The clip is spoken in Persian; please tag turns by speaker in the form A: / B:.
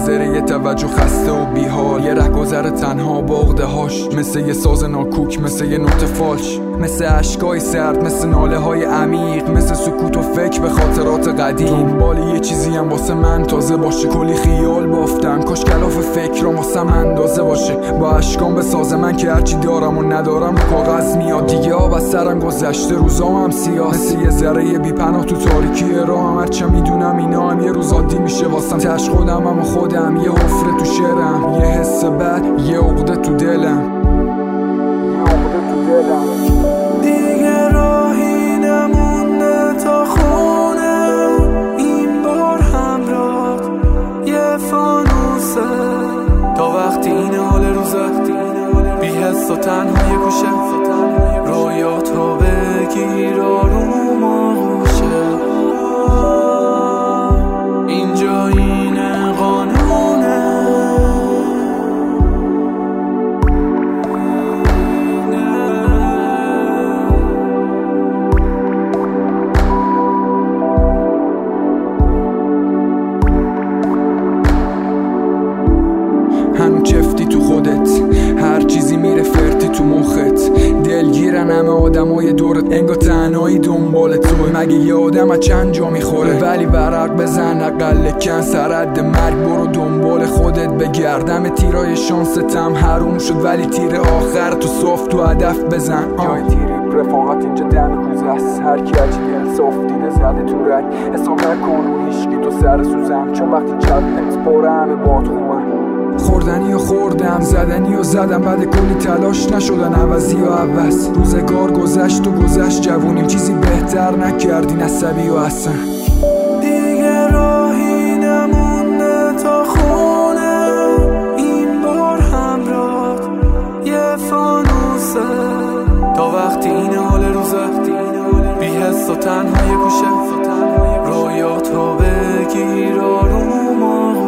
A: منتظر یه توجه خسته و بیحال، یه رهگذر تنها با عقده‌هاش، مثل یه ساز ناکوک، مثل یه نوت فالش، مثل اشکای سرد، مثل ناله های عمیق، مثل سکوت و فکر به خاطرات قدیم. دنبال یه چیزی هم واسه من تازه باشه، کلی خیال بافتم، کاش کلاف فکرام واسم اندازه باشه. با اشکام به ساز من که هرچی دارم و ندارم رو کاغذ میاد. دیگه آب از سرم گذشته، روزام هم سیاه، مثل یه ذره بی پناه تو تاریکی راهم. هرچه میدونم اینا هم یه روز عادی میشه واسم. تش خودم هم و خودم، یه حفره تو شعرم، یه حس بد، یه عقده تو دلم، یه عقده تو دلم.
B: دیگه راهی نمونده تا خونه، این بار همراه یه فانوسه، تا وقتی این حال روزه بی حس و تنها یه گوشه، رویات رو بگیر آروم آغوشه. اینجا این قانونه،
A: هنو چفتی تو خودت، هر چیزی میره فرتی تو مخت، دلگیرن همه آدمای دورت، انگار تنهایی دنبال توی. مگه یه آدم از چند جا میخوره؟ ولی ورق بزن اقل کن، سرحد مرگ برو دنبال خودت بگردم. تیرای شانستم حروم شد، ولی تیر آخر تو صاف تو هدف بزن. جای تیری رفاقت اینجا دم کوزه است، هر کی عجیب انصاف دیده زده تو رگ. حساب نکن رو هیشگی تو سر سوزم، چون وقتی چپت پاره همه باد خوبم. خوردنی و خوردم، زدنی و زدم، بعد کلی تلاش نشدن عوضی و عوض. روزگار گذشت و گذشت، جوونیم چیزی بهتر نکردین عصبی و حسن.
B: دیگه راهی نمونده تا خونه، این بار همراه یه فانوسه، تا وقتی این حال روزه بی حس و تنها یه گوشه، رویات رو بگیر آروم آروم.